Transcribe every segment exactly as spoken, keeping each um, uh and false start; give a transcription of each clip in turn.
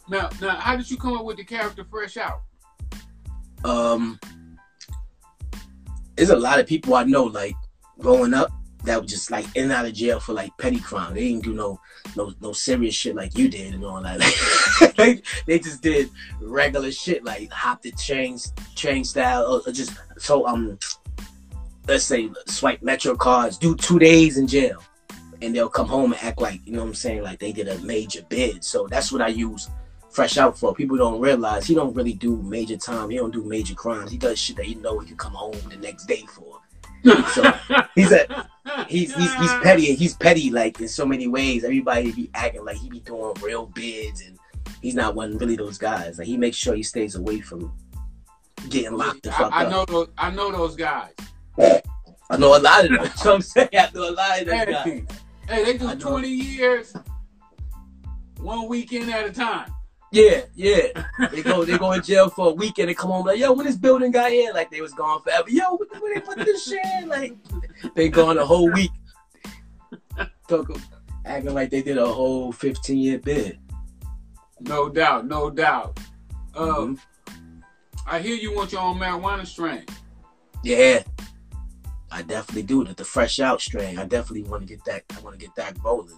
Now, now, how did you come up with the character Fresh Out? Um, there's a lot of people I know, like growing up, that was just like in and out of jail for like petty crime. They didn't do no no no serious shit like you did and all that. Like, they, they just did regular shit like hop the chains, chain style, or, or just so um, let's say swipe Metro cards, do two days in jail, and they'll come home and act like, you know what I'm saying, like they did a major bid. So that's what I use Fresh Out for. People don't realize he don't really do major time. He don't do major crimes. He does shit that you know he can come home the next day for. So he's a he's he's he's petty. He's petty like in so many ways. Everybody be acting like he be doing real bids, and he's not one really those guys. Like he makes sure he stays away from getting locked the fuck I, I up. know those. I know those guys. I know a lot of them. That's what I'm saying. I know a lot of those Hey, guys. hey, they do twenty years, one weekend at a time. Yeah, yeah. They go they go in jail for a weekend and come home like, yo, when this building got here, like they was gone forever. Yo, where they put this shit in? Like they gone a whole week. Talk, acting like they did a whole fifteen year bid. No doubt, no doubt. Um, Mm-hmm. I hear you want your own marijuana strain. Yeah. I definitely do. The Fresh Out strain. I definitely want to get that. I want to get that rolling.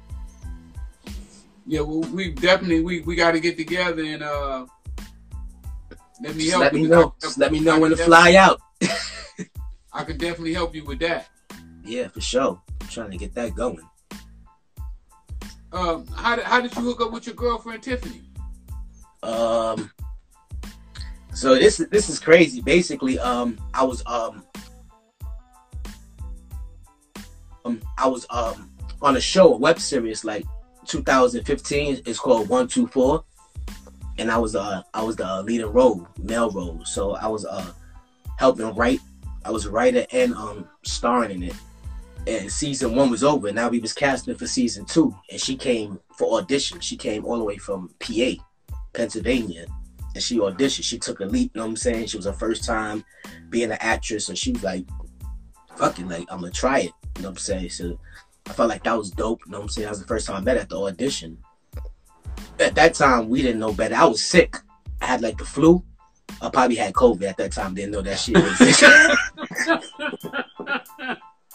Yeah, well, we definitely we, we got to get together and uh, let me Just help let you. me know. Just let me know I when to can fly out. I could definitely help you with that. Yeah, for sure. I'm trying to get that going. Um, how did how did you hook up with your girlfriend Tiffany? Um. So this this is crazy. Basically, um, I was um, um I was um on a show, a web series, like two thousand fifteen. It's called One Two Four, and I was uh I was the leading role, male role. So I was uh helping write. I was a writer and um starring in it. And season one was over. Now we was casting for season two, and she came for audition. She came all the way from P A, Pennsylvania, and she auditioned. She took a leap. You know what I'm saying? She was her first time being an actress, so she was like, "Fucking like, I'm gonna try it." You know what I'm saying? So I felt like that was dope. You know what I'm saying? That was the first time I met at the audition. At that time, we didn't know better. I was sick. I had like the flu. I probably had COVID at that time. Didn't know that shit was.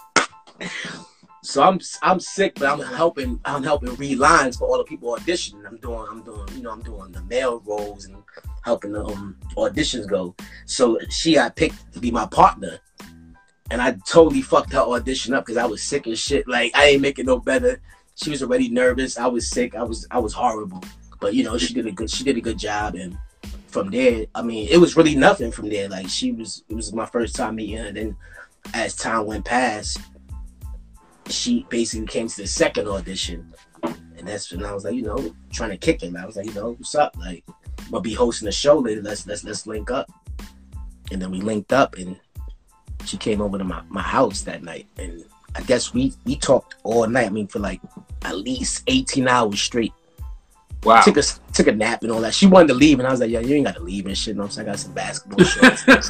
So I'm I'm sick, but I'm helping I'm helping read lines for all the people auditioning. I'm doing I'm doing you know I'm doing the male roles and helping the um, auditions go. So she got picked to be my partner, and I totally fucked her audition up because I was sick as shit. Like I ain't making no better. She was already nervous. I was sick. I was I was horrible. But you know she did a good she did a good job, and from there, I mean, it was really nothing from there. Like she was it was my first time meeting her, and then as time went past, she basically came to the second audition, and that's when I was like, you know, trying to kick him. I was like, you know, what's up? Like, I'm gonna be hosting a show later. Let's let's let's link up. And then we linked up, and she came over to my, my house that night, and I guess we we talked all night. I mean, for like at least eighteen hours straight. Wow. Took a took a nap and all that. She wanted to leave, and I was like, yeah, you ain't got to leave and shit. You know what I'm saying? I got some basketball shorts.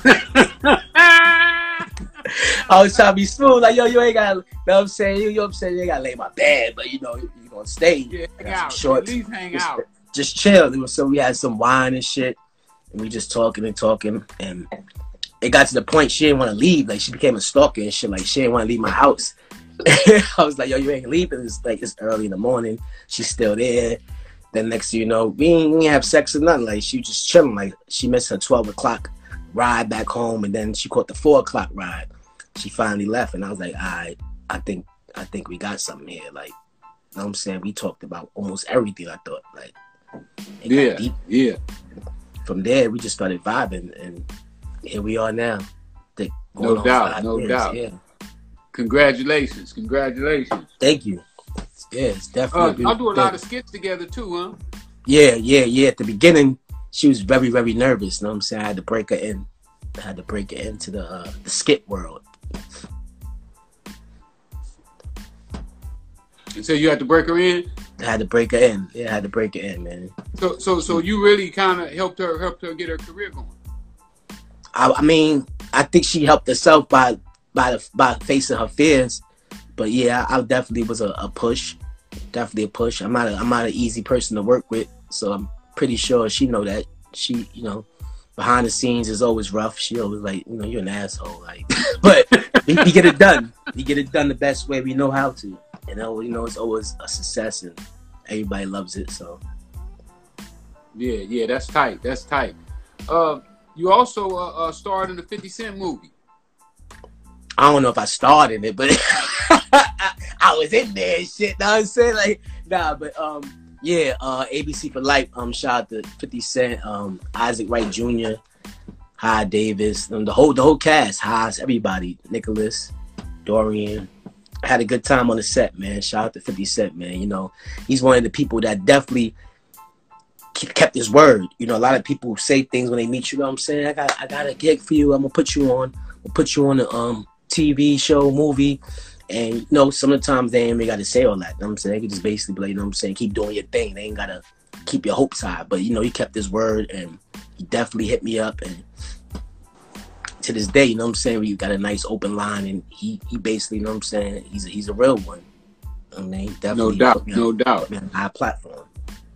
I was trying to be smooth, like, yo, you ain't got, you know what I'm saying? You, you know what I'm saying? You ain't got to lay in my bed, but, you know, you're going to stay. Yeah, hang out. Shorts. At least hang just, out. Just chill. So we had some wine and shit, and we just talking and talking, and it got to the point she didn't want to leave. Like, she became a stalker and shit. Like, she didn't want to leave my house. I was like, yo, you ain't leaving. It's like, it's early in the morning. She's still there. Then next thing you know, we ain't have sex or nothing. Like, she was just chilling. Like, she missed her twelve o'clock ride back home, and then she caught the four o'clock ride. She finally left, and I was like, all right, I think I think we got something here. Like, you know what I'm saying? We talked about almost everything, I thought. Like, yeah, yeah. From there, we just started vibing, and here we are now. Think, no doubt, no years. doubt. Yeah. Congratulations, congratulations. Thank you. Yeah, it's definitely. Uh, I'll do a lot of skits together too, huh? Yeah, yeah, yeah. At the beginning, she was very, very nervous. You know what I'm saying? I had to break her in. I had to break her into the uh, the skit world. So you had to break her in? I had to break her in. Yeah, I had to break her in, man. So, so, so you really kind of helped her, helped her get her career going. I, I mean, I think she helped herself by by the, by facing her fears. But yeah, I, I definitely was a, a push, definitely a push. I'm not a, I'm not an easy person to work with, so I'm, pretty sure she know that. She, you know, behind the scenes is always rough. She always like, you know, you're an asshole. Like, but we, we get it done. We get it done the best way we know how to. You know, you know, it's always a success and everybody loves it. So, yeah, yeah, that's tight. That's tight. Uh, you also uh, uh, starred in the fifty Cent movie. I don't know if I started it, but I was in there and shit. Know what I'm saying? Like, nah, but um. Yeah, uh, A B C for Life. Um, shout out to fifty Cent, um, Isaac Wright Junior, Hi Davis, um, the whole the whole cast, Haas, everybody, Nicholas, Dorian. I had a good time on the set, man. Shout out to fifty Cent, man. You know, he's one of the people that definitely kept his word. You know, a lot of people say things when they meet you. You know what I'm saying? I got I got a gig for you. I'm gonna put you on. We'll put you on a um T V show, movie. And, you know, sometimes they ain't even got to say all that. You know what I'm saying? They can just basically be like, you know what I'm saying, keep doing your thing. They ain't got to keep your hopes high. But, you know, he kept his word, and he definitely hit me up. And to this day, you know what I'm saying, we got a nice open line, and he he basically, you know what I'm saying, he's a, he's a real one. I mean, definitely. No doubt, no doubt. On a high platform.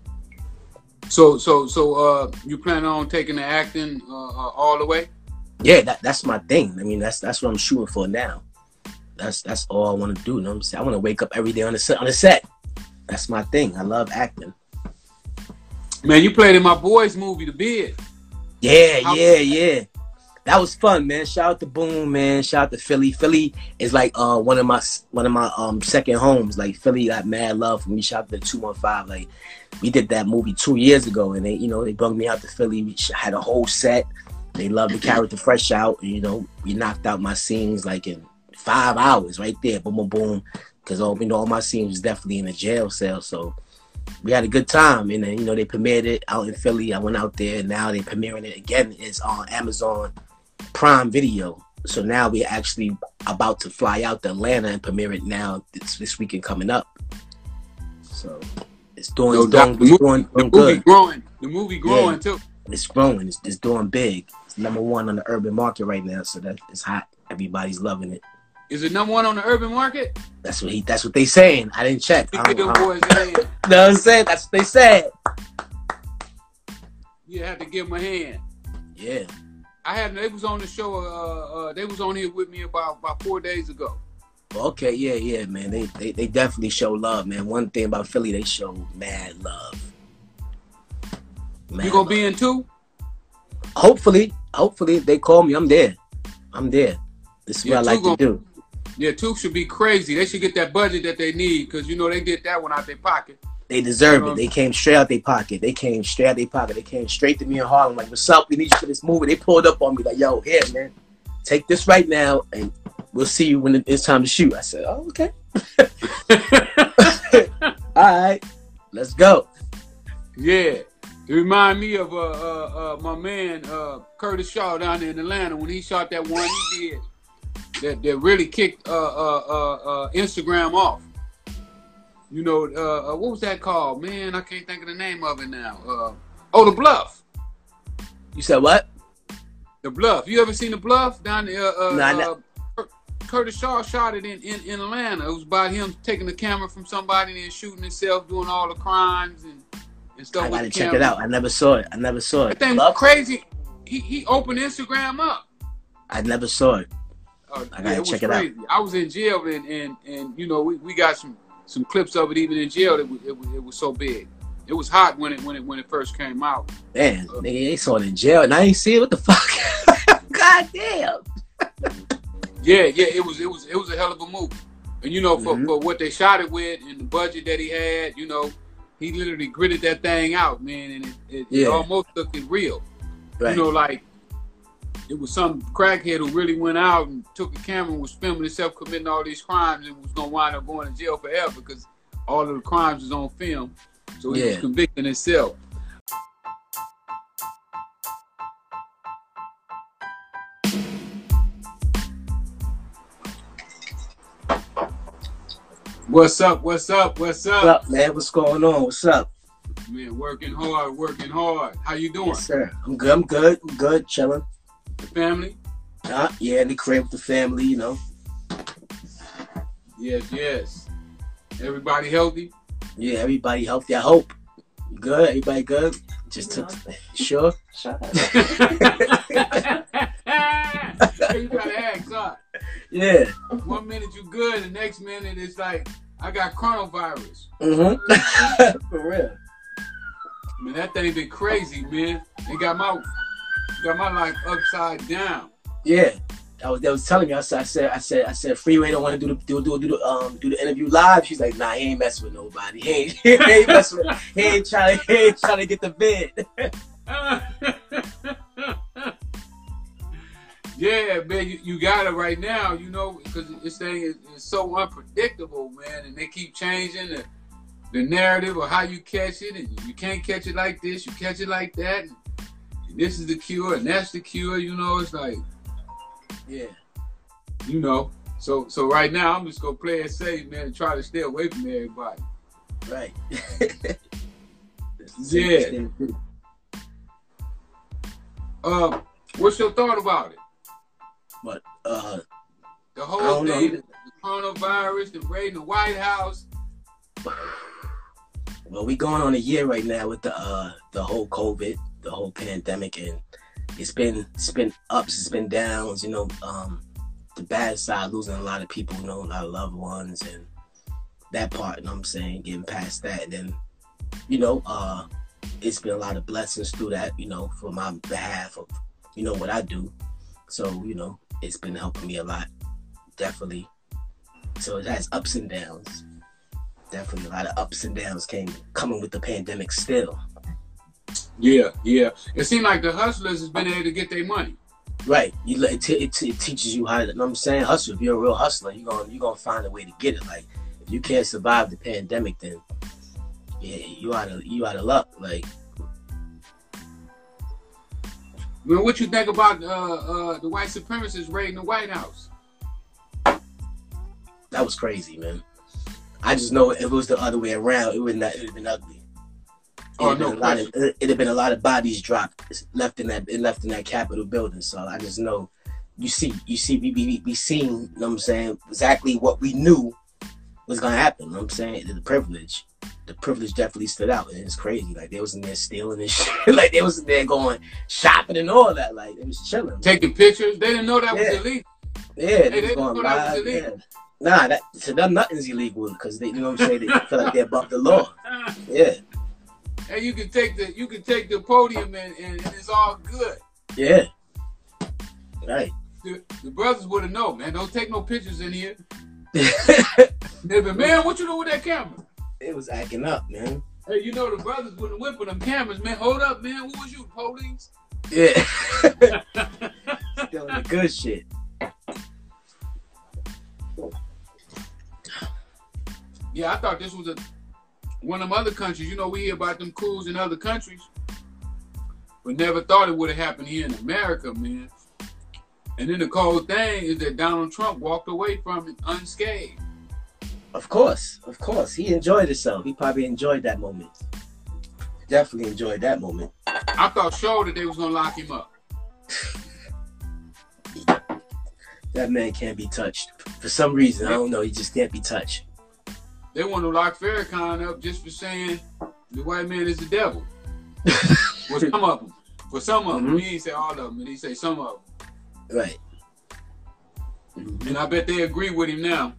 So, so, so, uh, you plan on taking the acting uh, uh, all the way? Yeah, that that's my thing. I mean, that's that's what I'm shooting for now. That's that's all I want to do. You know what I'm saying? I want to wake up every day on the set. On the set, that's my thing. I love acting. Man, you played in my boys' movie, The Bid. Yeah, How yeah, yeah. That was fun, man. Shout out to Boom, man. Shout out to Philly. Philly is like uh one of my one of my um second homes. Like Philly got mad love for me. Shout out to two one five. Like we did that movie two years ago, and they you know they brought me out to Philly. We had a whole set. They loved the character Fresh Out. And, you know, we knocked out my scenes like in five hours right there, boom, boom, boom. Because all you know, all my scenes was definitely in a jail cell, so we had a good time. And then you know they premiered it out in Philly. I went out there, and now they're premiering it again. It's on Amazon Prime Video. So now we're actually about to fly out to Atlanta and premiere it now this, this weekend coming up. So it's doing, no it's doing, the it's doing, movie, doing the movie good. growing. The movie growing Yeah. too. It's growing. It's, it's doing big. It's number one on the urban market right now. So that it's hot. Everybody's loving it. Is it number one on the urban market? That's what he. That's what they saying. I didn't check. You I get don't, them I boys don't, a hand. know what I'm saying? That's what they said. You have to give them a hand. Yeah. I had. They was on the show. Uh, uh, they was on here with me about about four days ago. Okay. Yeah. Yeah. Man. They, they they definitely show love, man. One thing about Philly, they show mad love. Mad You gonna love. be in two? Hopefully. Hopefully, if they call me, I'm there. I'm there. This is Yeah, what I like two to do. Yeah, two should be crazy. They should get that budget that they need because you know they get that one out their pocket. They deserve Um, it. They came straight out their pocket. They came straight out their pocket. They came straight to me in Harlem like, what's up? We need you for this movie. They pulled up on me like, yo, here, man. Take this right now, and we'll see you when it's time to shoot. I said, oh, okay. All right. Let's go. Yeah. It remind me of uh, uh, uh, my man uh, Curtis Shaw down there in Atlanta when he shot that one he did that, that really kicked uh, uh, uh, uh, Instagram off. You know, uh, uh, what was that called? Man, I can't think of the name of it now. Uh, oh, The Bluff. You said what? The Bluff. You ever seen The Bluff down there? Uh, Nah, uh, nah. Curtis Shaw shot it in, in, in Atlanta. It was about him taking the camera from somebody and then shooting himself, doing all the crimes and, and stuff. I with gotta the check camera. it out. I never saw it. I never saw it. That thing Love? was crazy. He he opened Instagram up. I never saw it. Uh, I gotta yeah, it was check it out. crazy. I was in jail and, and, and you know we, we got some, some clips of it even in jail. It was, it was it was so big. It was hot when it when it when it first came out. Man, nigga, they saw it in jail and I ain't see it. What the fuck? God damn. Yeah, yeah, it was it was it was a hell of a movie. And you know, for, Mhm. for what they shot it with and the budget that he had, you know, he literally gritted that thing out, man, and it, it, Yeah. it almost looked it real. Right. You know, like it was some crackhead who really went out and took a camera and was filming himself committing all these crimes and was gonna wind up going to jail forever because all of the crimes was on film. So he was Yeah. convicting himself. What's up? What's up? What's up? What's up, man? What's going on? What's up? Man, working hard, working hard. How you doing? Yes, sir. I'm good. I'm good. I'm good. Chilling. The family? Uh, yeah, in the crib with the family, you know. Yes, yes. Everybody healthy? Yeah, everybody healthy. I hope. Good. Everybody good? Just took. Sure. Shut up. You gotta act up. Yeah. One minute you good, the next minute it's like I got coronavirus. Mm-hmm. For real. Man, that thing been crazy, man. They got my got my life upside down. Yeah. I was, they was telling me. I said, I said, I said, I said, Freeway don't want to do the do do do the um do the interview live. She's like, nah, he ain't messing with nobody. He ain't, he ain't messing with. He ain't trying. He ain't trying to get the bid. Yeah, man, you, you got it right now. You know, because this thing is, is so unpredictable, man, and they keep changing the, the narrative of how you catch it, and you can't catch it like this. You catch it like that. And, and this is the cure, and that's the cure. You know, it's like. Yeah. You know, so so right now I'm just gonna play it safe, man, and try to stay away from everybody. Right. Yeah. Um, what's your thought about it? But uh, The I whole don't know. thing, the coronavirus, the raid in the White House. well, we going on a year right now with the uh the whole COVID, the whole pandemic, and it's been it's been ups, it's been downs. You know, um, the bad side, losing a lot of people, you know, a lot of loved ones, and that part. You know what I'm saying, getting past that, and then, you know, uh, it's been a lot of blessings through that. You know, for my behalf of, you know, what I do. So, you know, it's been helping me a lot, definitely. So it has ups and downs. Definitely a lot of ups and downs came coming with the pandemic still. Yeah, yeah. It seems like the hustlers has been able to get their money. Right. You it, t- it, t- it teaches you how to, you know what I'm saying, hustle. If you're a real hustler, you're going you're gonna find a way to get it. Like, if you can't survive the pandemic, then yeah, you out of you out of luck. Like, Well, what you think about uh, uh, the white supremacists raiding the White House? that was crazy, man. I just know if it was the other way around, it would not it would have been ugly. Oh, It'd no been a lot of, question. it'd have been a lot of bodies dropped left in that left in that Capitol building. So I just know you see you see we we, we seen, you know what I'm saying, exactly what we knew was gonna happen. You know what I'm saying? The privilege. The privilege definitely stood out, and it's crazy. Like, they was in there stealing and shit. Like, they was in there going shopping and all that. Like, it was chilling. Taking pictures. They didn't know that Yeah. was illegal. Yeah, Hey, they they was didn't going know that was live. Yeah. illegal. Nah, that to them nothing's illegal because they, you know what I'm saying, they feel like they're above the law. Yeah, And you can take the you can take the podium and, and, and it's all good. yeah, right. The, the brothers would have known, man. Don't take no pictures in here. It They'd be, man, what you doing with that camera? was acting up, man. Hey, you know the brothers wouldn't whip with them cameras, man. Hold up, man. Who was you, police? Yeah, stealing the good shit. Yeah, I thought this was a one of them other countries. You know, we hear about them coups in other countries, but never thought it would have happened here in America, man. And then the cold thing is that Donald Trump walked away from it unscathed. Of course, of course, he enjoyed himself. He probably enjoyed that moment. Definitely enjoyed that moment. I thought sure that they was gonna lock him up. That man can't be touched for some reason. I don't know. He just can't be touched. They want to lock Farrakhan up just for saying the white man is the devil. For some of them. For some of them. Mm-hmm. He ain't say all of them, but he say some of them. Right. Mm-hmm. And I bet they agree with him now.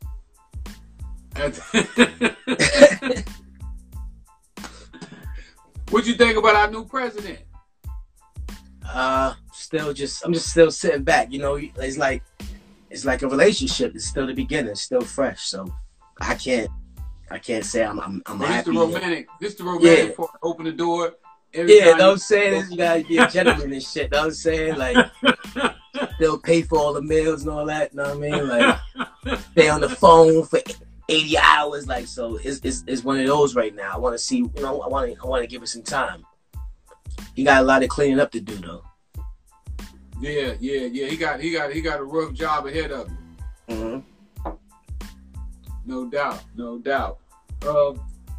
What you think about our new president? Uh, still just, I'm just still sitting back. You know, it's like, it's like a relationship. It's still the beginning. It's still fresh. So I can't, I can't say I'm, I'm, I'm Well, this happy. the romantic, this the romantic Yeah. part. Open the door. Every Yeah, time know what I'm saying? You gotta be a gentleman and shit. Know what I'm saying? Like, they'll pay for all the meals and all that. Know what I mean? Like, stay on the phone for eighty hours. Like, so it's, it's, it's one of those right now. I want to see, you know, I want to, I want to give it some time. He got a lot of cleaning up to do, though. Yeah, yeah, yeah. He got, he got, he got a rough job ahead of him. Mm-hmm. No doubt, no doubt. Um,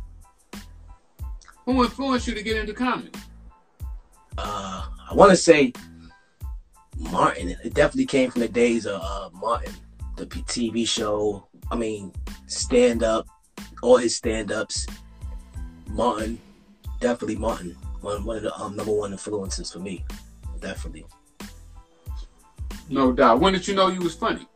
who influenced you to get into comedy? Uh, I want to say Martin. It definitely came from the days of uh, Martin, the T V show. I mean, stand up, all his stand ups. Martin, definitely Martin. One one of the um, number one influences for me. Definitely. No doubt. When did you know you was funny?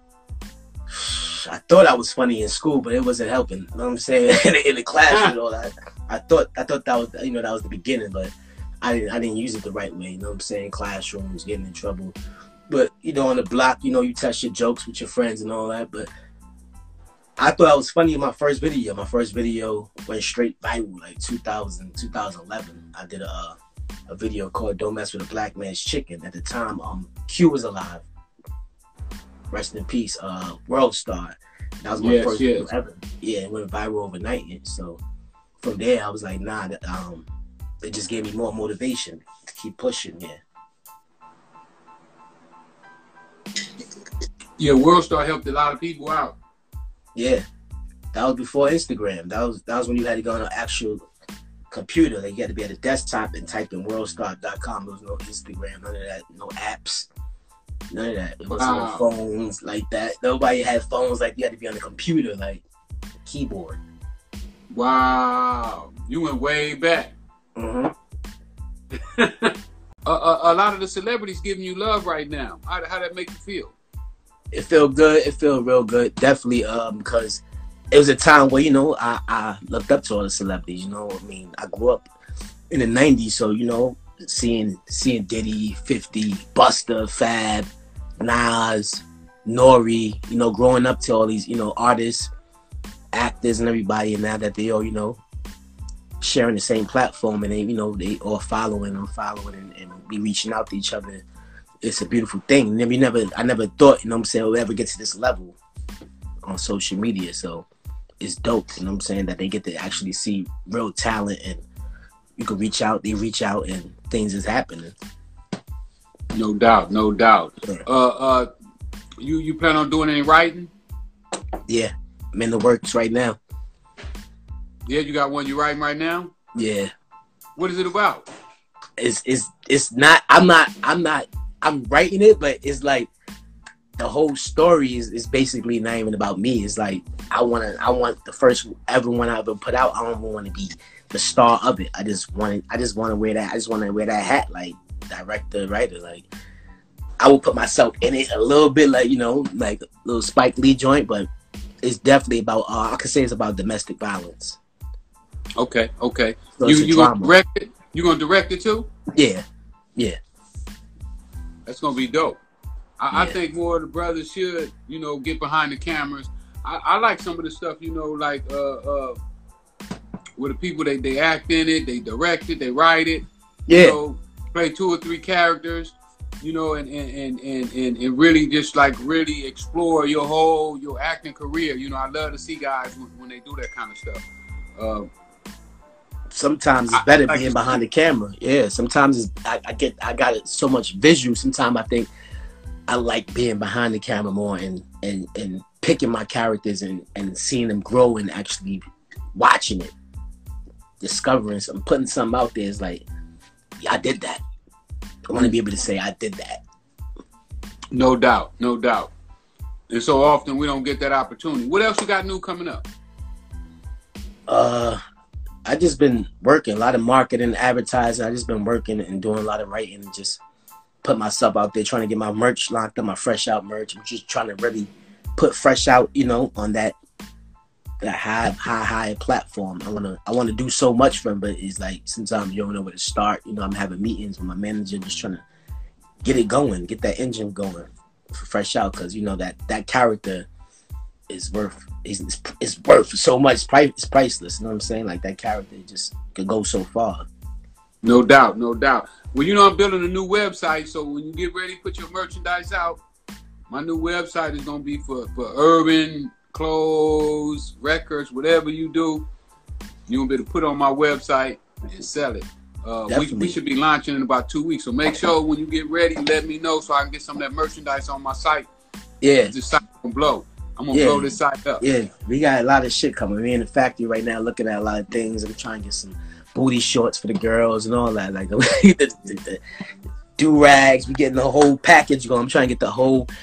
I thought I was funny in school, but it wasn't helping. You know what I'm saying? in, the, in the class and all that. I thought I thought that was, you know, that was the beginning, but I didn't I didn't use it the right way. You know what I'm saying? Classrooms, getting in trouble. But you know, on the block, you know, you test your jokes with your friends and all that. But I thought I was funny in my first video. My first video went straight viral, like two thousand, two thousand eleven. I did a a video called "Don't Mess with a Black Man's Chicken." At the time, um, Q was alive. Rest in peace, uh, World Star. That was my yes, first yes. video ever. Yeah, it went viral overnight. So from there, I was like, nah. That, um, it just gave me more motivation to keep pushing. Yeah. Yeah, World Star helped a lot of people out. Yeah, that was before Instagram. That was that was when you had to go on an actual computer. Like you had to be at a desktop and type in world star dot com. There was no Instagram, none of that, no apps. None of that. It wasn't Wow. no phones like that. Nobody had phones like you had to be on the computer, like keyboard. Wow, you went way back. Mm-hmm. a, a, a lot of the celebrities giving you love right now. How how that make you feel? It felt good. It felt real good. Definitely, um, because it was a time where, you know, I, I looked up to all the celebrities. You know, I mean, I grew up in the nineties, so you know, seeing seeing Diddy, fifty, Busta, Fab, Nas, Nori, you know, growing up to all these, you know, artists, actors, and everybody, and now that they all, you know, sharing the same platform, and they, you know, they all following and following and, and be reaching out to each other. It's a beautiful thing. Never, never, I never thought, you know what I'm saying, we'll ever get to this level on social media. So it's dope, you know what I'm saying, that they get to actually see real talent and you can reach out, they reach out and things is happening. No doubt, no doubt. Yeah. Uh, uh, you you plan on doing any writing? Yeah, I'm in the works right now. Yeah, you got one you writing right now? Yeah. What is it about? It's, it's, it's not, I'm not, I'm not, I'm writing it, but it's like the whole story is, is basically not even about me. It's like I want to, I want the first ever one I ever put out. I don't want to be the star of it. I just want to, I just want to wear that. I just want to wear that hat, like director, writer. Like I will put myself in it a little bit, like, you know, like a little Spike Lee joint, but it's definitely about. Uh, I could say it's about domestic violence. Okay, okay. So you it's a you gonna drama. direct it? You gonna direct it too? Yeah, yeah. That's gonna be dope. I, I Yeah. think more of the brothers should, you know, get behind the cameras. I, I like some of the stuff, you know, like uh, uh, with the people they they act in it, they direct it, they write it. Yeah. You know, play two or three characters, you know, and and, and, and, and and really just like really explore your whole your acting career. You know, I love to see guys when, when they do that kind of stuff. Uh, Sometimes it's I- better I like being it behind too. the camera. Yeah. Sometimes it's, I, I get I got it so much visual. Sometimes I think I like being behind the camera more and and and picking my characters and and seeing them grow and actually watching it, discovering something, putting something out there. Is like, yeah, I did that. I want to be able to say I did that. no doubt, no doubt. And so often we don't get that opportunity. What else you got new coming up? Uh, I just been working a lot of marketing, advertising. I just been working and doing a lot of writing and just put myself out there, trying to get my merch locked up, my Fresh Out merch. I'm just trying to really put Fresh Out, you know, on that that high, high, high platform. I wanna, I wanna do so much for them, but it's like sometimes you don't know where to start. You know, I'm having meetings with my manager, just trying to get it going, get that engine going for Fresh Out, because you know that that character is worth is is worth so much. It's, price, it's priceless. You know what I'm saying? Like that character just could go so far. No doubt, no doubt. Well, you know, I'm building a new website, so when you get ready to put your merchandise out, my new website is gonna be for for urban clothes, records, whatever you do. You're gonna be able to put it on my website and sell it. Uh, we, Definitely. we should be launching in about two weeks, so make sure when you get ready, let me know so I can get some of that merchandise on my site. Yeah, This site gonna blow. I'm gonna Yeah. blow this site up. yeah. We got a lot of shit coming. We in the factory right now, looking at a lot of things. I'm trying to get some booty shorts for the girls and all that. Like the, the, the do rags. We getting the whole package going. I'm trying to get the whole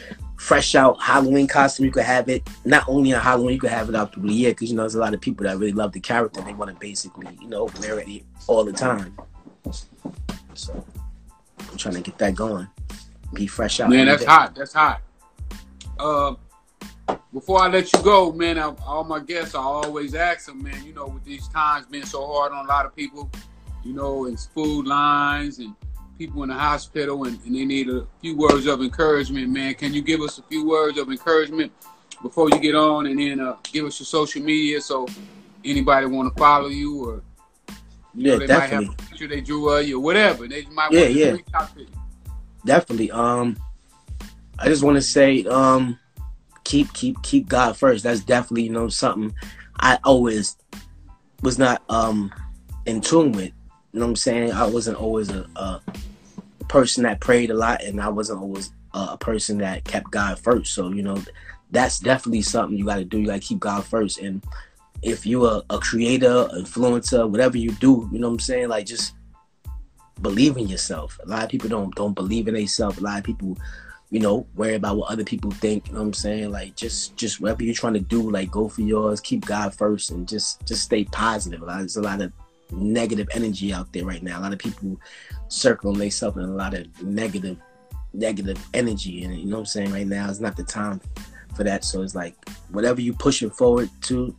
fresh out Halloween costume, you could have it not only on Halloween, you could have it out through the year, because you know there's a lot of people that really love the character. They want to basically, you know, wear it all the time. So I'm trying to get that going. Be fresh out. Man, that's hot. That's hot. Uh, before I let you go, man, I, all my guests, I always ask them, man, you know, with these times being so hard on a lot of people, you know, in food lines and people in the hospital, and, and they need a few words of encouragement, man. Can you give us a few words of encouragement before you get on, and then uh, give us your social media so anybody want to follow you, or you yeah, know, they definitely. might have a picture they drew of you or whatever. They might Yeah, want to yeah. reach out to you. Definitely. Um, I just want to say, um, keep keep keep God first. That's definitely, you know, something I always was not um in tune with. You know what I'm saying? I wasn't always a, a person that prayed a lot, and I wasn't always a, a person that kept God first. So, you know, that's definitely something you got to do. You got to keep God first. And if you're a, a creator, influencer, whatever you do, you know what I'm saying? Like, just believe in yourself. A lot of people don't don't believe in themselves. A lot of people, you know, worry about what other people think. You know what I'm saying? Like, just just whatever you're trying to do, like, go for yours. Keep God first, and just just stay positive. A lot, there's a lot of negative energy out there right now. A lot of people circling themselves in a lot of negative negative energy, and you know what I'm saying, right now is not the time for that. So it's like, whatever you pushing forward to,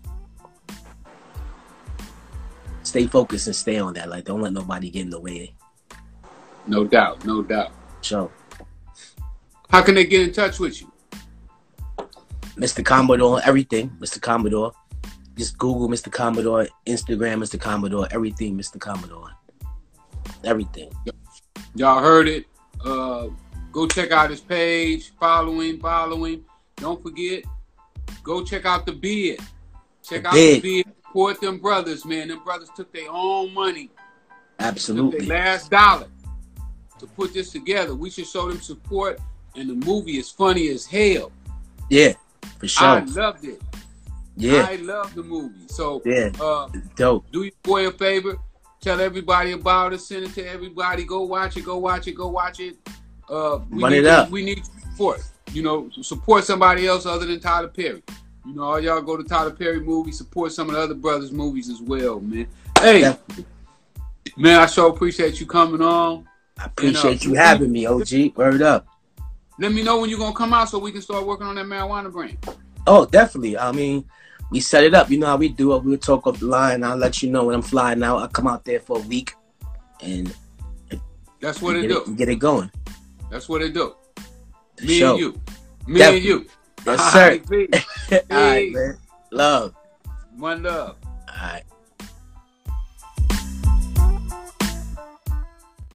stay focused and stay on that. Like, don't let nobody get in the way. No doubt, no doubt. So How can they get in touch with you? Mister Commodore, everything, Mister Commodore. Just Google Mister Commodore, Instagram Mister Commodore, everything Mister Commodore. Everything. Y'all heard it. Uh, go check out his page. Following, following. Don't forget, go check out the bid. Check out the bid. Support them brothers, man. Them brothers took their own money. Absolutely. Took their last dollar to put this together. We should show them support, and the movie is funny as hell. Yeah, for sure. I loved it. Yeah. I love the movie. So, yeah, uh, dope. Do your boy a favor. Tell everybody about it. Send it to everybody. Go watch it. Go watch it. Go watch it. Uh, we Run need it to, up. We need support. You know, support somebody else other than Tyler Perry. You know, all y'all go to Tyler Perry movies. Support some of the other brothers' movies as well, man. Hey, Definitely. Man, I sure appreciate you coming on. I appreciate and, uh, you having me, O G. Word up. Let me know when you're gonna come out so we can start working on that marijuana brand. Oh, definitely. I mean, we set it up. You know how we do it. We'll talk up the line. I'll let you know when I'm flying out. I'll come out there for a week, and that's what it get do. It, get it going. That's what it do. For Me sure. and you. Me Definitely. and you. Yes, sir. All right, All right, man. Love. One love. All right.